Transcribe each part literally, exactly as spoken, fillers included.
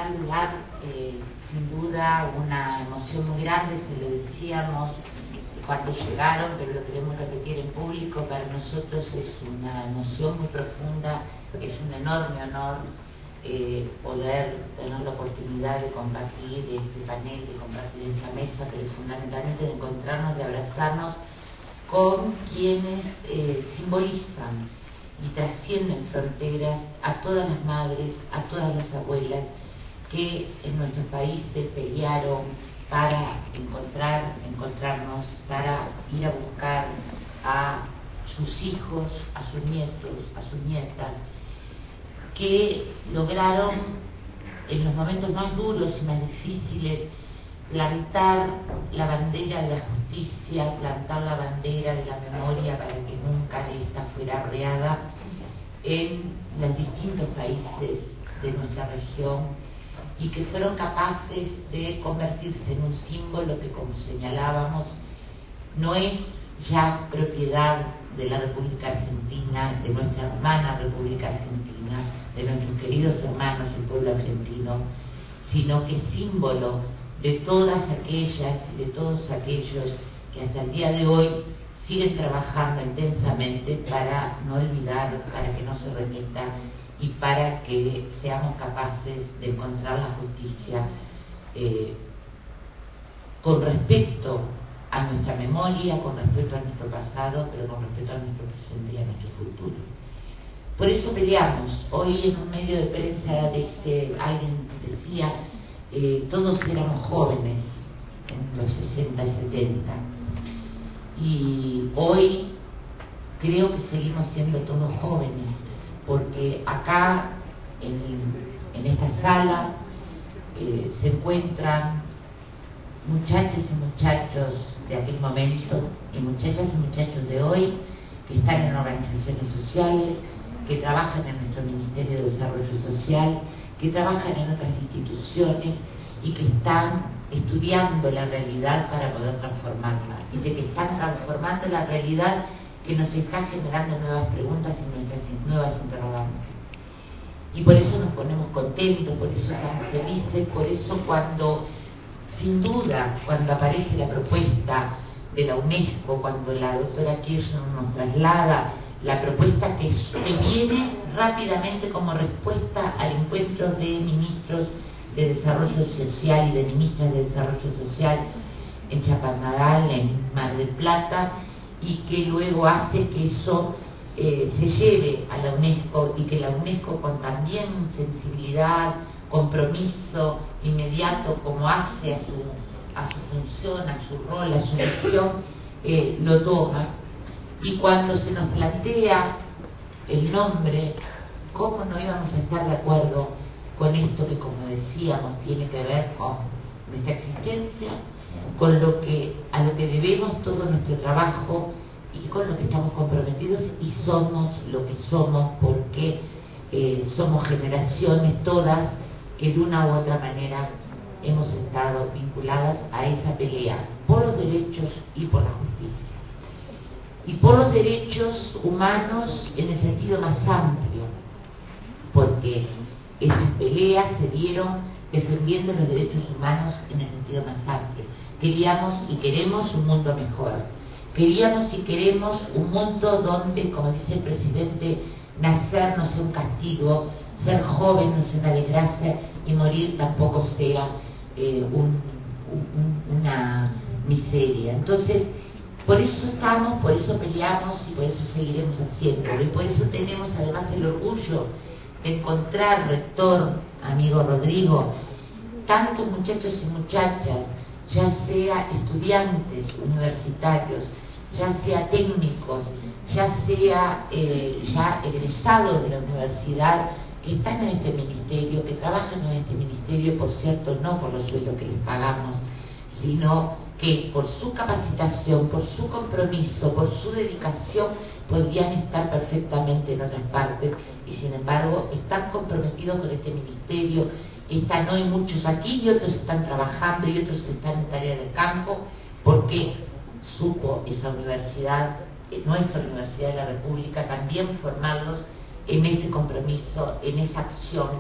primer lugar, eh, sin duda, una emoción muy grande, se lo decíamos cuando llegaron, pero lo queremos repetir en público. Para nosotros es una emoción muy profunda, es un enorme honor eh, poder tener la oportunidad de compartir este panel, de compartir esta mesa, pero fundamentalmente de encontrarnos, de abrazarnos con quienes eh, simbolizan y trascienden fronteras a todas las madres, a todas las abuelas que en nuestros países pelearon para encontrar, encontrarnos, para ir a buscar a sus hijos, a sus nietos, a sus nietas, que lograron en los momentos más duros y más difíciles plantar la bandera de la justicia, plantar la bandera de la memoria para que nunca esta fuera arreada en los distintos países de nuestra región, y que fueron capaces de convertirse en un símbolo que, como señalábamos, no es ya propiedad de la República Argentina, de nuestra hermana República Argentina, de nuestros queridos hermanos, el pueblo argentino, sino que es símbolo de todas aquellas y de todos aquellos que hasta el día de hoy siguen trabajando intensamente para no olvidar, para que no se remita y para que seamos capaces de encontrar la justicia eh, con respecto a nuestra memoria, con respecto a nuestro pasado, pero con respecto a nuestro presente y a nuestro futuro. Por eso peleamos. Hoy en un medio de prensa dice, alguien decía, eh, todos éramos jóvenes en los sesenta y setenta, y hoy creo que seguimos siendo todos jóvenes, porque acá en, en esta sala eh, se encuentran muchachas y muchachos de aquel momento y muchachas y muchachos de hoy que están en organizaciones sociales, que trabajan en nuestro Ministerio de Desarrollo Social, que trabajan en otras instituciones y que están estudiando la realidad para poder transformarla, y de que están transformando la realidad que nos está generando nuevas preguntas y nuestras nuevas interrogantes. Y por eso nos ponemos contentos, por eso estamos felices, por eso cuando, sin duda, cuando aparece la propuesta de la UNESCO, cuando la doctora Kirchner nos traslada la propuesta que, que viene rápidamente como respuesta al encuentro de ministros de Desarrollo Social y de ministras de Desarrollo Social en Chapadmalal, en Mar del Plata, y que luego hace que eso eh, se lleve a la UNESCO, y que la UNESCO, con también sensibilidad, compromiso inmediato, como hace a su, a su función, a su rol, a su misión, eh, lo toma. Y cuando se nos plantea el nombre, ¿cómo no íbamos a estar de acuerdo con esto que, como decíamos, tiene que ver con nuestra existencia, con lo que, a lo que debemos todo nuestro trabajo y con lo que estamos comprometidos y somos lo que somos, porque eh, somos generaciones todas que de una u otra manera hemos estado vinculadas a esa pelea por los derechos y por la justicia, y por los derechos humanos en el sentido más amplio, porque esas peleas se dieron defendiendo los derechos humanos en el sentido más amplio. Queríamos y queremos un mundo mejor. Queríamos y queremos un mundo donde, como dice el presidente, nacer no sea un castigo, ser joven no sea una desgracia y morir tampoco sea eh, un, un, una miseria. Entonces, por eso estamos, por eso peleamos y por eso seguiremos haciéndolo. Y por eso tenemos además el orgullo de encontrar, rector, amigo Rodrigo, tantos muchachos y muchachas, ya sea estudiantes universitarios, ya sea técnicos, ya sea eh, ya egresados de la universidad, que están en este ministerio, que trabajan en este ministerio, por cierto, no por los sueldos que les pagamos, sino que por su capacitación, por su compromiso, por su dedicación, podrían estar perfectamente en otras partes, y sin embargo están comprometidos con este ministerio. Están hoy muchos aquí y otros están trabajando y otros están en tarea de campo, porque supo esa universidad, nuestra Universidad de la República, también formarlos en ese compromiso, en esa acción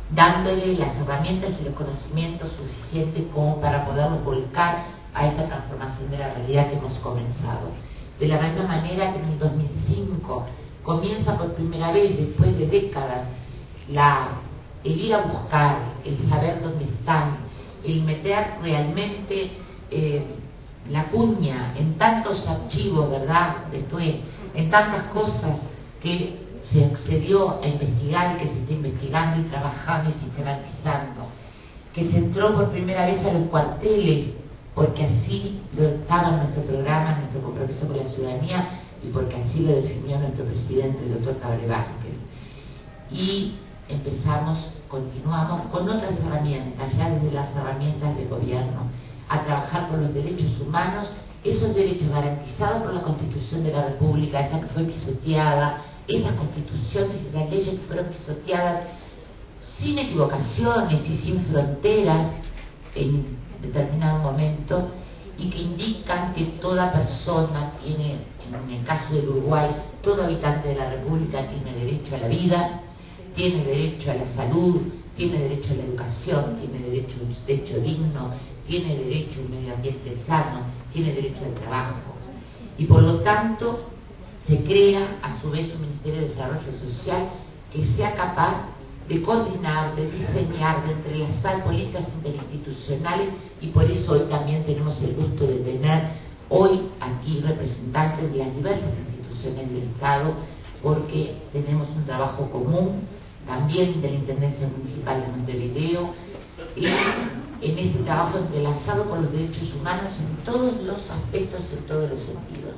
dándole las herramientas y los conocimientos suficientes como para poderlo volcar a esta transformación de la realidad que hemos comenzado. De la misma manera que en el dos mil cinco comienza por primera vez, después de décadas, la, el ir a buscar, el saber dónde están, el meter realmente eh, la cuña en tantos archivos, ¿verdad?, después, en tantas cosas que se accedió a investigar y que se está investigando y trabajando y sistematizando, que se entró por primera vez a los cuarteles, porque así lo estaba en nuestro programa, nuestro compromiso con la ciudadanía, y porque así lo definió nuestro presidente, el doctor Tabaré Vázquez. Y empezamos, continuamos con otras herramientas, ya desde las herramientas de gobierno, a trabajar por los derechos humanos, esos derechos garantizados por la Constitución de la República, esa que fue pisoteada, esas constituciones y esas leyes que fueron pisoteadas sin equivocaciones y sin fronteras en determinado momento, y que indican que toda persona tiene, en el caso del Uruguay, todo habitante de la República tiene derecho a la vida, tiene derecho a la salud, tiene derecho a la educación, tiene derecho a un techo digno, tiene derecho a un medio ambiente sano, tiene derecho al trabajo. Y por lo tanto se crea a su vez un Ministerio de Desarrollo Social que sea capaz de coordinar, de diseñar, de entrelazar políticas interinstitucionales, y por eso hoy también tenemos el gusto de tener hoy aquí representantes de las diversas instituciones del Estado, porque tenemos un trabajo común, también de la Intendencia Municipal de Montevideo, y en ese trabajo entrelazado con los derechos humanos en todos los aspectos, en todos los sentidos.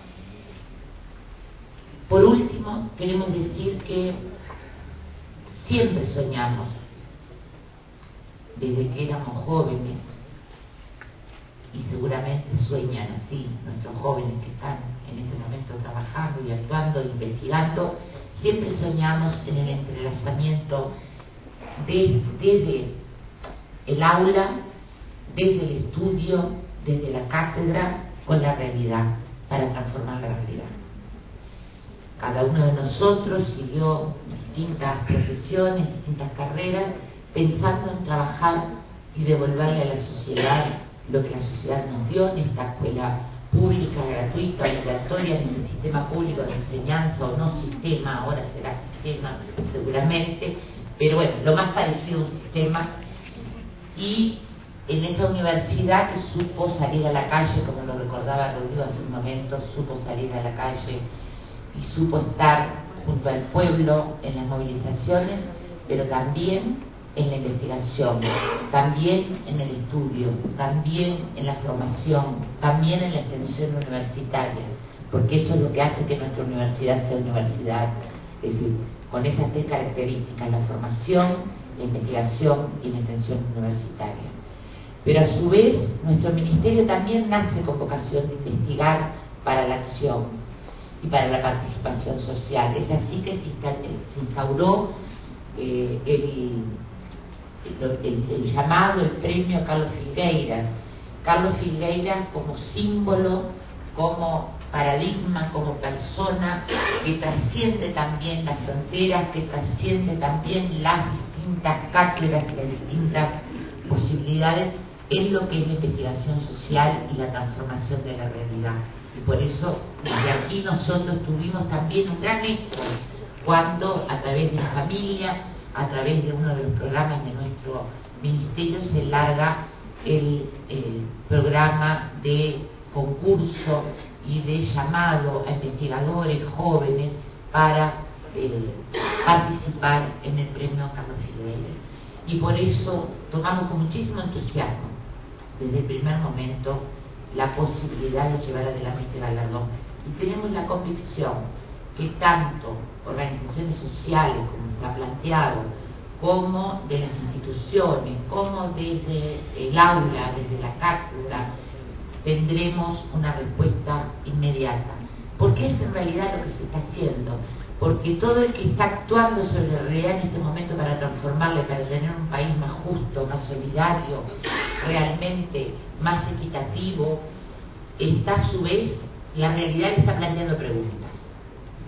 Por último, queremos decir que siempre soñamos, desde que éramos jóvenes, y seguramente sueñan así nuestros jóvenes que están en este momento trabajando y actuando e investigando, siempre soñamos en el entrelazamiento de, desde el aula, desde el estudio, desde la cátedra, con la realidad, para transformar la realidad. Cada uno de nosotros siguió distintas profesiones, distintas carreras, pensando en trabajar y devolverle a la sociedad lo que la sociedad nos dio en esta escuela pública, gratuita, obligatoria, en el sistema público de enseñanza, o no sistema, ahora será sistema seguramente, pero bueno, lo más parecido a un sistema. Y en esa universidad que supo salir a la calle, como lo recordaba Rodrigo hace un momento, supo salir a la calle y supo estar junto al pueblo en las movilizaciones, pero también en la investigación, también en el estudio, también en la formación, también en la extensión universitaria, porque eso es lo que hace que nuestra universidad sea universidad, es decir, con esas tres características: la formación, la investigación y la extensión universitaria. Pero a su vez, nuestro ministerio también nace con vocación de investigar para la acción y para la participación social. Es así que se instauró eh, el, el, el llamado, el premio Carlos Filgueiras. Carlos Filgueiras como símbolo, como paradigma, como persona que trasciende también las fronteras, que trasciende también las distintas cátedras y las distintas posibilidades en lo que es la investigación social y la transformación de la realidad. Y por eso, desde aquí nosotros tuvimos también un gran éxito cuando, a través de la familia, a través de uno de los programas de nuestro ministerio, se larga el, el programa de concurso y de llamado a investigadores jóvenes para eh, participar en el premio Carlos Filgueiras. Y por eso tomamos con muchísimo entusiasmo, desde el primer momento, la posibilidad de llevar adelante este galardón. Y tenemos la convicción que tanto organizaciones sociales, como está planteado, como de las instituciones, como desde el aula, desde la cátedra, tendremos una respuesta inmediata. Porque es en realidad lo que se está haciendo. Porque todo el que está actuando sobre la realidad en este momento para transformarla, para tener un país más justo, más solidario, realmente más equitativo, está a su vez, la realidad le está planteando preguntas.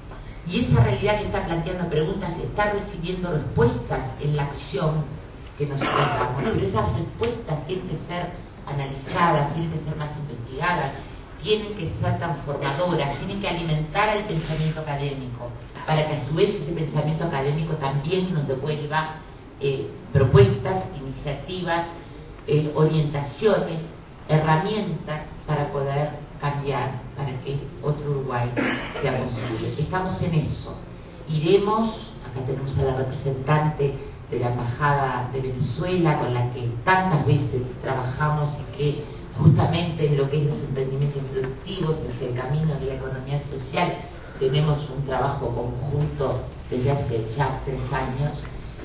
Y esa realidad que está planteando preguntas está recibiendo respuestas en la acción que nosotros damos, pero esas respuestas tienen que ser analizadas, tienen que ser más investigadas, tienen que ser transformadoras, tienen que alimentar al pensamiento académico, para que a su vez ese pensamiento académico también nos devuelva eh, propuestas, iniciativas, eh, orientaciones, herramientas para poder cambiar, para que otro Uruguay sea posible. Estamos en eso. Iremos, acá tenemos a la representante de la Embajada de Venezuela, con la que tantas veces trabajamos y que justamente en lo que es los emprendimientos productivos, hacia el camino de la economía social, tenemos un trabajo conjunto desde hace ya tres años.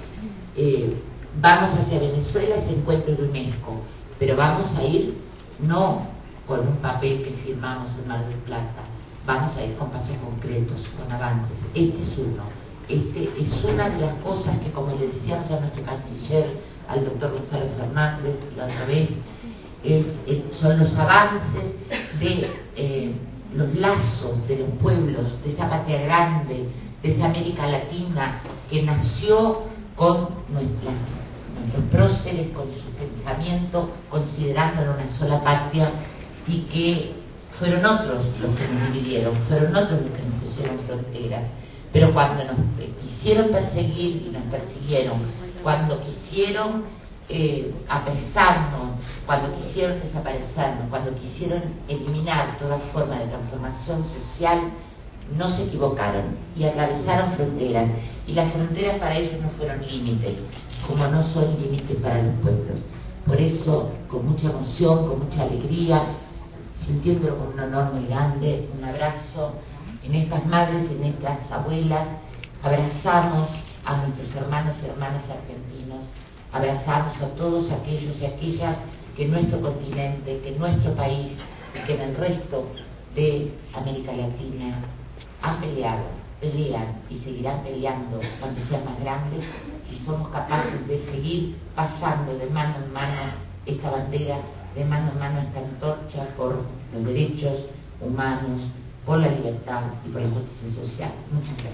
Eh, vamos hacia Venezuela, ese encuentro de UNESCO, pero vamos a ir no con un papel que firmamos en Mar del Plata, vamos a ir con pasos concretos, con avances. Este es uno. Este es una de las cosas que, como le decíamos a nuestro canciller, al doctor Gonzalo Fernández la otra vez, es, eh, son los avances de eh, los lazos de los pueblos, de esa patria grande, de esa América Latina que nació con nuestras, nuestros próceres, con su pensamiento, considerándolo una sola patria, y que fueron otros los que nos dividieron, fueron otros los que nos pusieron fronteras. Pero cuando nos quisieron perseguir y nos persiguieron, cuando quisieron eh, apresarnos, cuando quisieron desaparecernos, cuando quisieron eliminar toda forma de transformación social, no se equivocaron y atravesaron fronteras. Y las fronteras para ellos no fueron límites, como no son límites para los pueblos. Por eso, con mucha emoción, con mucha alegría, sintiéndolo como un honor muy grande, un abrazo en estas madres, en estas abuelas, abrazamos a nuestros hermanos y hermanas argentinos, abrazamos a todos aquellos y aquellas que en nuestro continente, que en nuestro país y que en el resto de América Latina han peleado, pelean y seguirán peleando cuando sean más grandes, si somos capaces de seguir pasando de mano en mano esta bandera, de mano en mano esta antorcha por los derechos humanos, por la libertad y por la justicia social. Muchas gracias.